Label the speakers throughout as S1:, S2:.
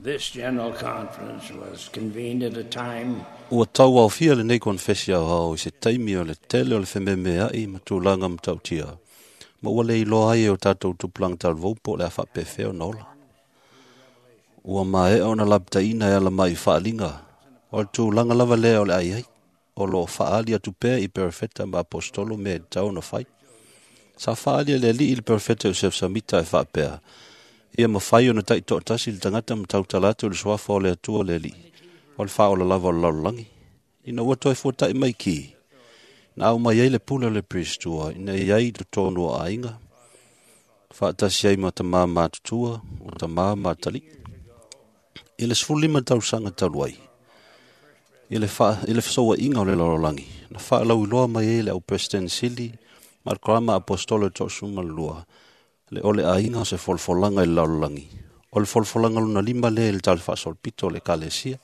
S1: This general conference was convened at a time
S2: Ua tau au fia le nei konfesia hao I se taimi o le tele o le whememea I matulanga mtautia. Ma ua le iloa ai o tātou tuplang tal vaupo le a whapewheo nola. Ua mae o na labta ina e ala mai whaalinga. O le tūlanga lava lea o le ai ai. O lo whaali atu pēr I perfeta ma apostolo me tau na whai. Sa whaali le li il perfeta Joseph Samita e whapea. Ia ma whai o na taito tasi le tangata mtau talatu le swafa o le atua le li. O le whao la lava o laulangi. Ina ua toi fuatai mai ki. Na au mai ei le pula le pristua. Ina iai tu tonu o ainga. Whaatasi ei ma ta maa mātutua. O ta maa mātali. Ile sfulima tau sanga taluai. Ile whasoa inga o le laulangi. Na wha lau iloa mai ei le au President Sili. Markrama apostolo to suma lua. Le ole ainga o se folfolanga I laulangi. O le folfolanga luna lima le il tal whasol pito le kalesia.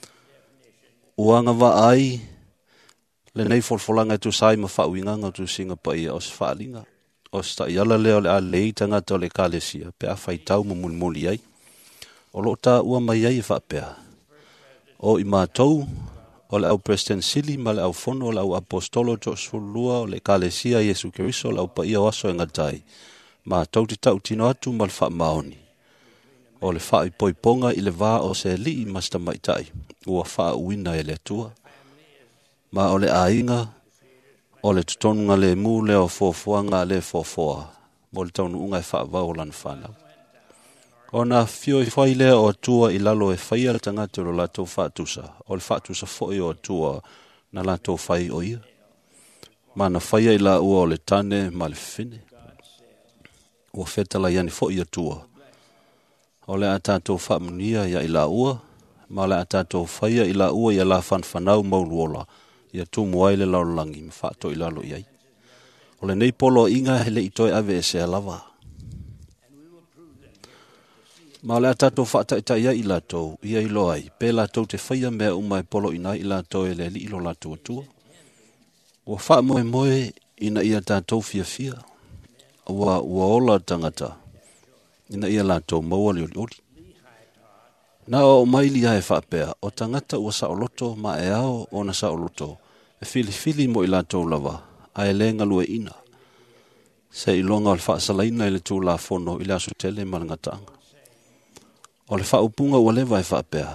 S2: Uanga wa ai le nei folfolanga tu sai ma whauinganga tu singa pa ia o se whaalinga. O se ta iala leo le a leitanga to le kalesia. Pe a whaitau ma mulmuli ai. O lo ta ua mai ai whapea. O I mātou o le au President Sili ma le au fono o le au apostolo to sulua o le kalesia Yesu Keriso o le au pa ia waso e ngatai. Mātou te tau tino atu ma le wha maoni. O le wha I poiponga I le vā o se li I masta maitai. Ua wha uina e le atua. Ma o le ainga, o le tutonunga le mu leo fofuanga le fofoa. Mo le taunu unga e wha vau lan whanau. O na fio I whai lea o atua I lalo e whaia le tangata o lato whaatusa. O le whaatusa foi o atua na lato whai o ia. Ma na whaia I la ua o le tane ma le whine. Ua whetala iani foi atua. O le atato whaamunia ia I la ua. Ma le atato whaia I la ua ia la whanau mauluola. Ia tumu ai le laulangi me whaato I lalo iai. O le nei polo inga hele I toi ave e se alava. Ma le atato whaataita ia I lato, ia I loai. Pe lato te whaia mea umai polo ina I lato e le li ilo lato atua. Ua wha moe moe ina ia tato fia fia. Ua ola tangata. Ina ia lato maua li oli. Na o maili ai whapea, o tangata ua saoloto ma e ao o na saoloto. E fili mo I lato lava, a e lenga lue ina. Se ilonga o le whaasalaina I le tū la fono I le asu tele malangatanga. O le whaupunga ua lewa e whapea.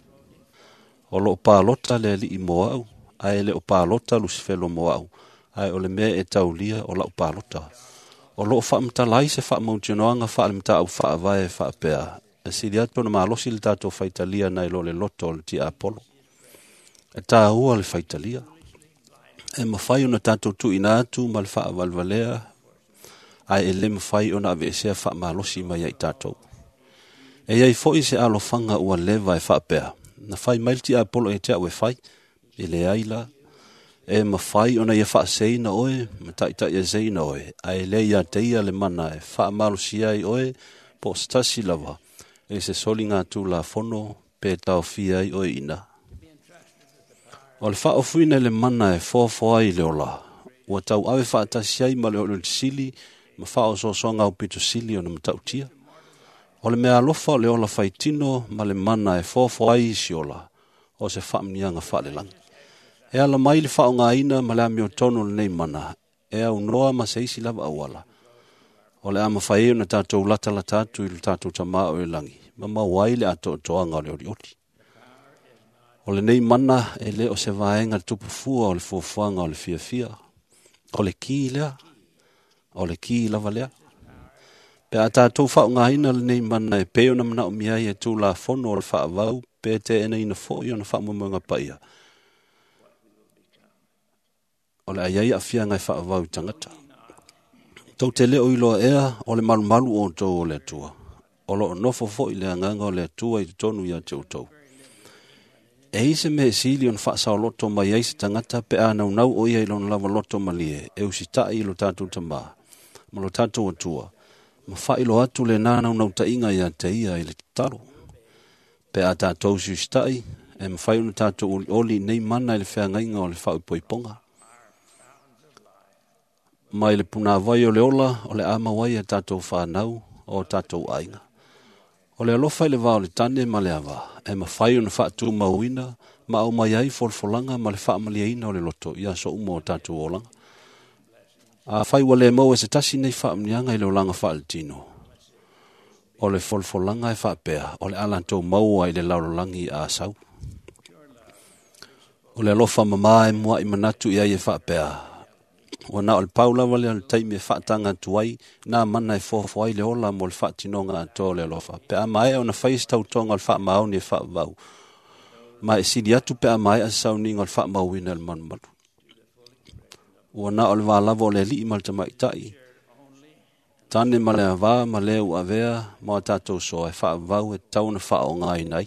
S2: O lo pālota le li I moa au, a e le o pālota Lucifelo moa au, a e o le mea e taulia o la o pālota. O lo whaamtalai se whaamautinoanga whaalimta au whaavae e whapea. E siri ato na maalosi le tātou whaitalia na ilo le loto le tia Apollo. E tā ua le whaitalia. E mawhai o na tātou tu ina atu ma le whaavalvalea. A e le mawhai o na avesea whaamalosi mai ai tātou. E iai foi se alofanga ua lewa e whapea. Na whai mail tia Apollo e tea ue whai. E le aila. E mawhai o na ia whaaseina oe. Ma taita ia zeina oe. A e le ia teia le mana e whaamalosi ai oe. Po stasi lava. E se soli ngā tū la fono pe tau fia I oe ina. O le whaofuina le mana e fōfō ai le ola. Ua tau awe whaatasi ai ma le olo sili, ma whao songa o pito sili o na matautia. O le mea alofa o le ola whaitino ma le mana e fōfō ai si ola. O se whaamnianga whaale lang. E ala mai le whao ngā ina ma le amio tono le nei mana. E au noa ma se isi lava awala. O le ama whae na tātou latala tātou I le tātou tamaa o e langi. Ma wai le ato toanga o le ori. O le nei mana e le o se vaenga tupu fua o le fuafuanga o le fia fia. O le ki lea. O le ki lava lea. Pe a tātou whao ngā ina le nei mana e peo na mana o miai e tū la fono o le wha avau. Pe te ena ina fo I o na wha mumunga paia. O le aiai a fia ngai wha avau tangata. Tau te leo iloa ea o le malu o tau o le atua. O lo nofo fo I le anganga o le atua I te tonu ia te utau. E ise me sili on whaasa o loto mai eise tangata pe a nau o ia ilon lava loto malie. E usita I lo tātou tama. Ma lo tātou atua. Ma wha ilo atu le nau ta inga ia te ia I le taro. Pe a tātou si ustai. E ma whai una tātou oli nei mana I le whea inga o le whau poiponga. Mai le puna vai o le ola, o le ama wai a tātou whanau, o tātou ainga. O le alofa i le vao le tane ma le ava, e mawhai o na whaatu mauina, ma au mai ai folfolanga ma le wha maliaina o le loto, ia so umo o tatu olanga. A whai wa le mau e se tasi nei wha mnianga i le olanga wha al tino. O le folfolanga e wha pea, o le alantou mau ai le laurolangi a sau. O le alofa mama e mua i manatu i ai e wha pea. O na o le paula wale al taimi e wha tanga tuai, na mana e fofo ai le ola mo le wha tinonga ato le alofa. Pea mai o na whais tau tonga le wha maoni e wha vau. Ma e sidi atu pea mai a sau ninga le wha mauina le manu manu. O na o le wālava o le li mal te maitai. Tane ma le ava, ma le u avea, ma tatou so e wha vau e tau na wha o ngai nei.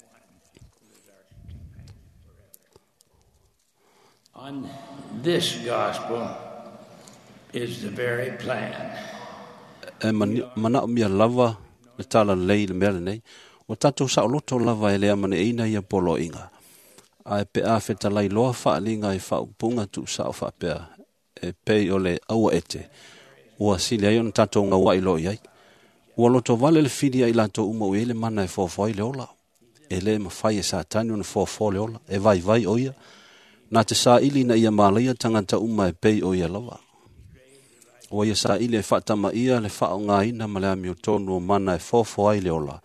S1: On this gospel is the very plan.
S2: E mana o mia lava le tala lei le mea nei. O tatou sa o loto lava e lea mane eina ia polo inga. A e pe a feta lai loa wha linga e wha upunga tu sa o wha pea. E pei o le aua ete. Ua sili ai on tatou ngā wai lo iai. Ua loto vale le whiri ai lato uma ue le mana e fōfoi le ola. E le mawhai e sa tani on fōfoi le ola. E vai vai oia. Nā te sa ili na ia mālaia tangata uma e pei oia lava. Ua ia sa ili e whatama ia le whao ngā ina ma le ami o tonu o mana e fōfoi le ola.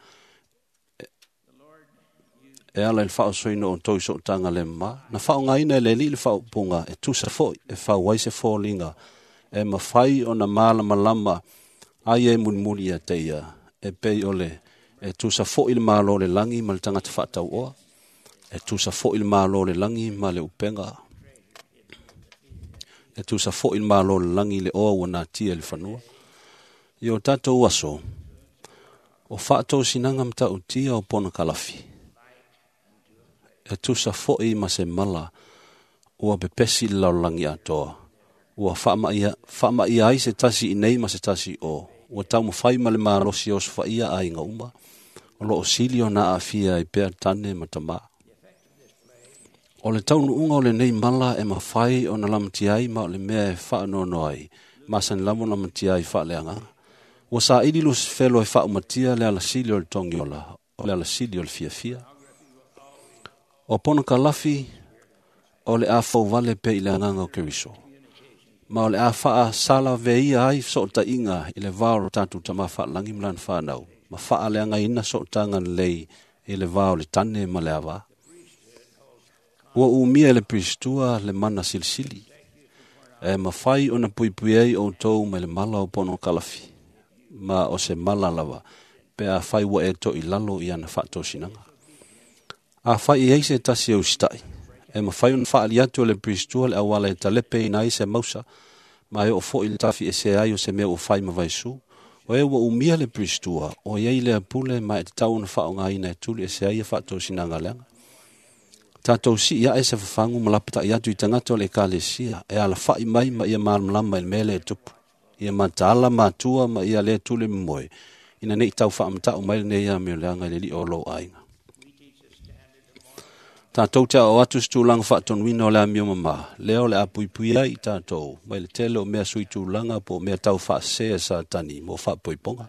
S2: E ala le whao soino o toiso tanga le ma. Na whao ngā ina e le li le whao punga e tusa foi e whao waise fōlinga. E mawhai o na māla malama ai e munimuni a teia e pei ole e tusa fo il malo le langi ma le tangata whatau oa e tusa fo il malo le langi ma le upenga e tusa fo il malo le langi le oa wana tia le whanua i o tatou aso o whaatou sinanga mta utia o pona kalafi e tusa fo i ma se mala ua bepesi le lau langi atoa ua whaama ia ai se tasi i nei ma se tasi o. Ua tau mo whai ma le marosi o se whaia ai ngā uma. O lo o sili o na a fia i pēr tane ma tama. O le tau nuunga o le nei mala e ma whai o na lamati ai ma o le mea e wha no ai. Ma san lamo lamati ai wha le anga. Ua sa ili lu se whelo e wha umatia le ala sili o le tongi ola. O le ala sili o le fia fia. O pona ka lafi o le a fau vale pe i le anganga o keriso. Ma ole a faa sala veia ai so ta inga i le vao tatu tama faa langi mlan whanau. Ma faa le anga ina so tangan lei i le vao le tane ma le awa. Ua umia le pristua le mana silsili. E ma fai ona pui pui ei o tou me le mala o pono kalafi. Ma o se mala lava. Pe a fai wa e to i lalo i ana fato sinanga. A fai ei se tasi au stai. E ma whai un wha aliatu le pristua le awala e talepe ina i se mausa, ma e o fo il tafi e se ai o se mea o whai ma vaisu, o e ua umia le pristua, o iei le apule ma e te tau na wha o ngā ina e tuli e se ai e wha tau sinanga leanga. Tātou si ia e se whafangu ma lapata i atu i tangata o le kālesia, e ala whai mai ma ia mālamlama i mele e tupu, ia ma tāla mātua ma ia le tuli mmoe, ina nei tau wha amata o maile nei a meo leanga le li o lo ainga. Tātou te o atu stūlanga whaatonuina o le amio mama. Leo le apuipuia i tātou. Mai le tele o mea sui tūlanga po mea tau whaasea sa tani mo whaapuiponga.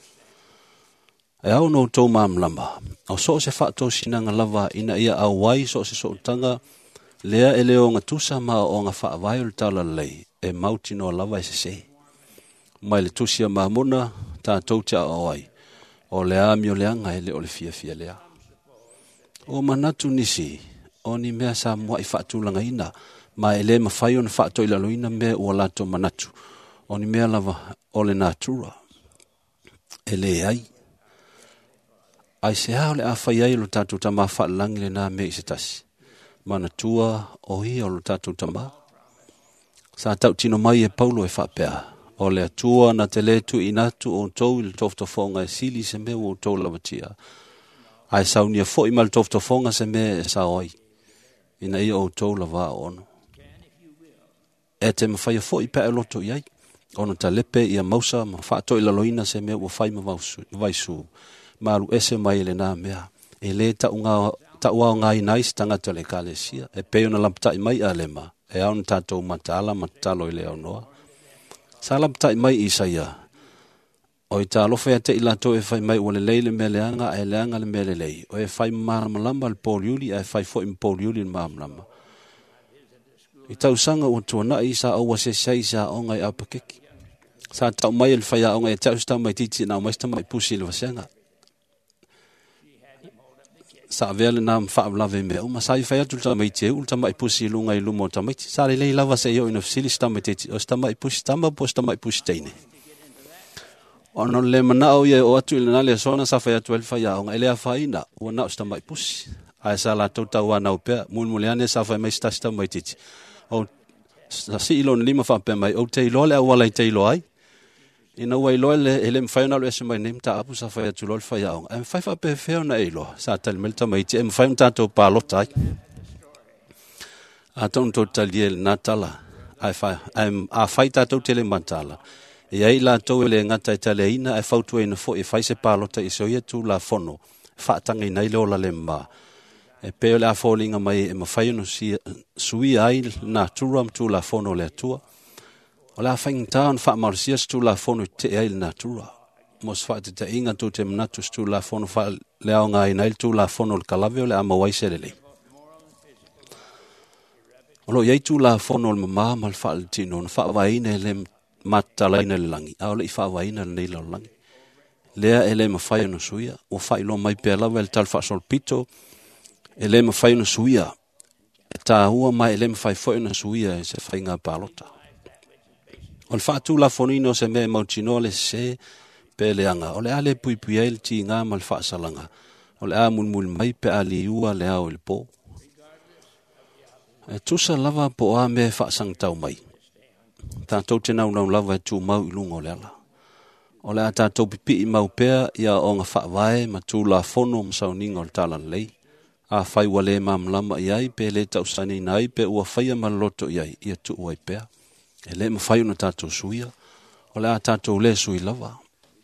S2: E au no tau mamlama. O so se whaatou sinanga lava ina ia au wai so se soutanga. Lea e leo ngā tusa ma o ngā whaavai o le tala lei. E mauti no lava e se se. Mai le tusia mamona tātou te o wai. O le amio leanga e le o le fia fia lea. O manatu nisi, o ni mea sa mua i whaatulanga ina, ma e le mawhai o na whaato i laloina mea ua lato manatu. O ni mea lava o le natura. E le ai. Ai se hao le a whai ai lo tātou tama whaalangi le nā mea i se tasi. Manatua o hi o lo tātou tama. Sa tau tino mai e paulo e whaapea. O le atua na te letu inatu o tau i le toftofonga e sili se mea o tau lavatia. Ai saunia fo i mal toftofonga se me e sa oi. Ina ia o tau lava ono. E te mawhai fo i pea loto iai. Ono ta lepe ia mausa ma whaato i laloina se me ua whai ma vaisu. Maru ese mai le nā mea. E le ta ua o ngai nais tangata le kālesia. E peo na lampta i mai a lema. E au na tātou matala matalo i le au noa. Sa lampta i mai Isaia. O i tā lofa te ila to e whai mai o le leile me leanga e leanga le me le lei. O e whai māmalama le pōliuli e whai fo i pōliuli le māmalama. I tau sanga o tuana i sa aua se sei sa onga i apakeki. Sa tau mai le whai a onga e tau sta mai titi na mai sta mai pusi le wasenga. Sa vele na mfaablave me o masai whai atu ta mai te ulta mai pusi lunga i lumo ta mai. Sa le lei lava se yo ina fsili sta mai titi. O sta mai pusi tamba po sta mai pusi teine. Ono le manao ye o atu ile le sona sa fa 12 fa ya on ele fa ina o na sta mai pusi ai sa la tota wa na pe mulmuliane sa fa mai sta mai titi o sa si ilo lima fa pe mai o te lo le wala te lo ai ina wa ilo le ele fa na le se mai nem ta apu sa fa tu lo fa ya on en fa pe fe na ilo sa tel melta mai te em fa ta to pa lo tai a ton total ye natala ai fa am a fa ta to tele mantala e ai la tau le ngata italiana e fautu e na fo e faise palota i soia tu la fono whaatanga i nei leo la lemba e peo le a fōlinga mai e mawhai no sui ai na turam tu la fono le atua o le a whaingaan wha marsias tu la fono te ai na tura mos whaate te inga tu te mnatus tu la fono wha leo ngā i nei tu la fono le kalave o le a mawaise le lei o lo iei tu la fono le mamā mal wha le tino na wha waine le matalaina le langi a le fa waina nei la langi lea ele ma fai no suia o fai lo mai pe la vel tal fa sol pito ele ma fai no suia ta hua mai ele ma fai fo no suia se fai nga palota o fa tu la fonino se me mautino le se pe le anga o le ale pui pui el ti nga mal fa salanga o le a mul mai pe ali ua le a o le po e tu sa lava po a me fa sang tau mai tātou te nau lava e tū mau i lungo le ala. O le a tātou pipi i mau pēr ia o ngā whaavae ma tū la fono msau ninga o le tālan lei. A whai wale mamlama i ai pe le tau sani na ai pe ua whaia ma loto i ai ia tu ua i pēr. E le ma whai una tātou suia. O le a tātou le sui lava.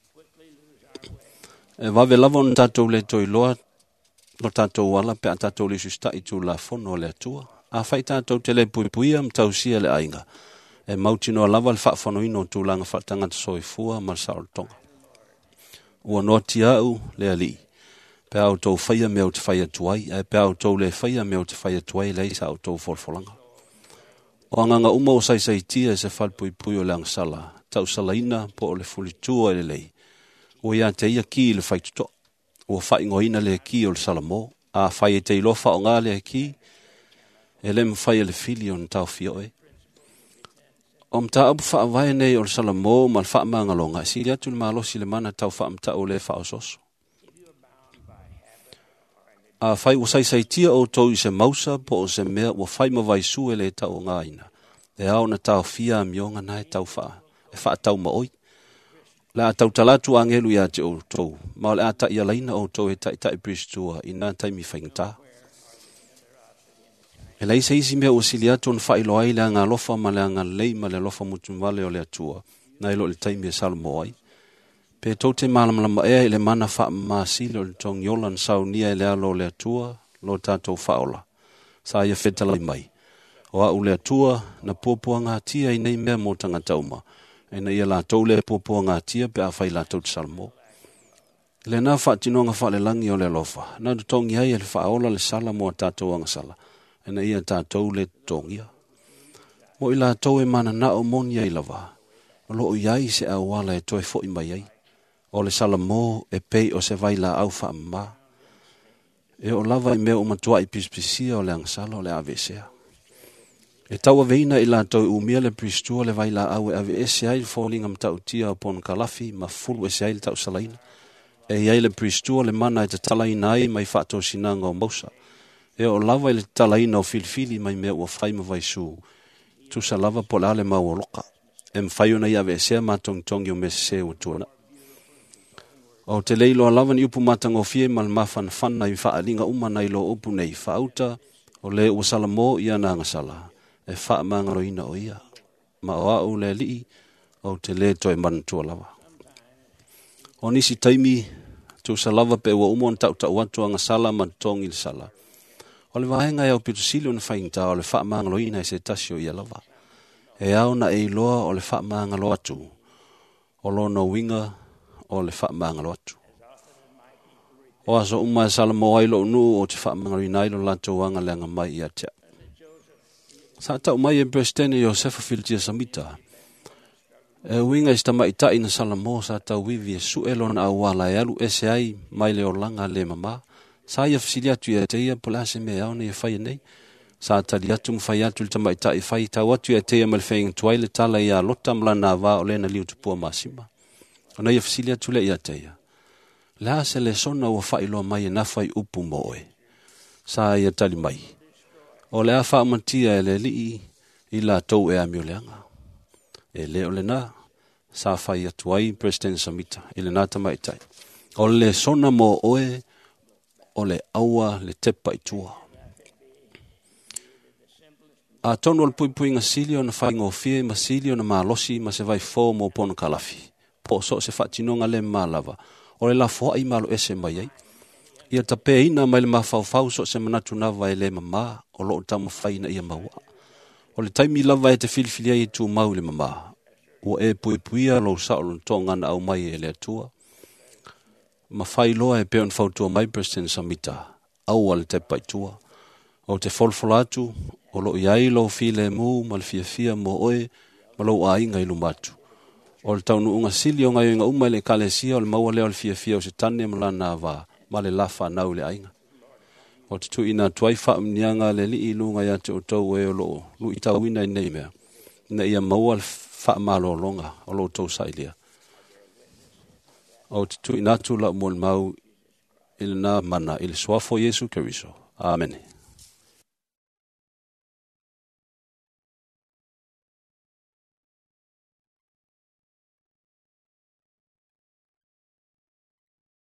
S2: E wave lava on tātou le toi loa no tātou wala pe a tātou le susta i tū la fono le atua. A whai tātou te le puipuia mtau sia le ainga. E mautino lava le whaafano ino tūlanga whaatangata soifua ma sao tonga. Ua noti au le ali. Pe au tau whaia mea te whaia tuai, e pe au tau le whaia mea te whaia tuai le isa au tau wholwholanga. O anganga uma o sai tia se whalpui pui o le angsala, tau salaina po o le fulitua le lei. Ua ia te ia ki le whaituto. Ua whaingoina le ki o le salamo, a whaia te ilofa o ngā le ki, e le mwhaia le fili o na tau fioe. O mta abu wha awai nei o le salamo ma le wha mangalonga. Sili atu le malosi le mana tau wha mta o le wha ososo. A whai usai tia o tau i se mausa po o se mea ua whai mawai su e le tau o ngāina. E au na tau fia mionga nai tau wha. E wha tau maoi. Le a tau talatu angelu ia te o tau. Ma le a ta ia laina o tau e tai pristua i nā taimi whaingta. E lei se isi mea o sili atu na whailo ai le anga lofa ma le anga lei ma le lofa mutumwale o le atua. Na ilo le taimi e salmo ai. Pe tau te malamalama ea i le mana wha maasili o le tong yolan sau nia i le alo le atua lo tātou whaola. Sa ia whetala mai. O au le atua na pōpua ngā tia i nei mea mō tangatauma. E na ia la tau le pōpua ngā tia pe a whai la tau te salmo. Le nā wha tinonga wha le langi o le lofa. Na du tongi ai e le whaola le sala mo tātou anga sala. E na ia tātou le tongia. Mo i la tau e mana na o moni ai lava. O lo o iai se a wala e toi fo i mai ai. O le salamo e pei o se vai la au wha ma. E o lava i mea o matua i pispisia o le angsala o le avesea. E taua veina i la tau umia le pristua le vai la au e avesea i fōlinga mtau tia o pon kalafi ma fulu e se ai le tau salaina. E iai le pristua le mana e te talaina ai mai whato sinanga o mausa. E o lava i le talaina o filifili mai mea ua whaima vai su. Tu sa lava po le ale mau o loka. E mwhai ona i avesea ma tongtongi o mese o tuana. O te leilo a lava ni upu matanga o fie ma le mafana whana i whaalinga umana i lo upu nei whaauta o le ua salamo i ana ngasala. E wha mangaro ina o ia. Ma o au le li o te le toi manatua lava. O nisi taimi tu sa lava pe ua umon tau watu anga sala ma tongi le sala. O le vahenga e au pitu sili o na whaingta o le wha mangaro ina i se tasio ia lava. E au na e loa o le wha mangaro atu. O lo no winga o le whaamangalo atu. O aso umai salamo ai lo nu o te whaamangalo inai lo lato wanga leanga mai i atea. Sa tau mai e Presidente Josefa Filitia Samita. E winga ista mai tai na salamo sa tau wivi e suelo na awala e alu ese ai mai le orlanga le mama. Sa ia fisilia tu ia teia pola se me au ne fai nei. Sa tali atu mwhai atu le tamai tai fai tau atu ia teia malfeing tuai le tala ia lota mlana wa o le na liu tupua masima. Ona ia fisilia tu le ia teia. La se le sona ua fai loa mai e na fai upu moe. Sa ia tali mai. O le afa amatia e le lii i la tau e amio leanga. E le o le na sa fai atu ai President Samita i le nata mai tai. O le sona mo oe o le aua le tepa i tua. A tonu al pui nga silio na fai ngofie ma silio na malosi ma se vai fo mo pono kalafi. Po so se fatinonga le malava. O le la fo ai malo ese mai ai. Ia tape ina mai le mafau so se manatu nava e le mama o lo tamu fai na ia maua. O le taimi lava e te filfilia i tu mau le mama. O e puia lo sa o lontonga na au mai e le atua. Ma fai loa e peon fautua mai President Samita. Au al te paitua. O te folfolatu, o lo iai lo file mu, ma le fia mo oe, ma lo a inga ilu matu. O le taunu unga sili o ngai inga umai le kalesia o le maua leo le fia o se tane malana va, ma le lafa nau le ainga. O te tu ina tuai wha mnianga le li ilunga ya te o tau e o lo, lu i tau ina i nei mea. Na ia maua le wha malo longa, o lo tau sailia. O te tu ina tu la mo le mau, ili na mana, ili swafo Yesu Keriso. Amen.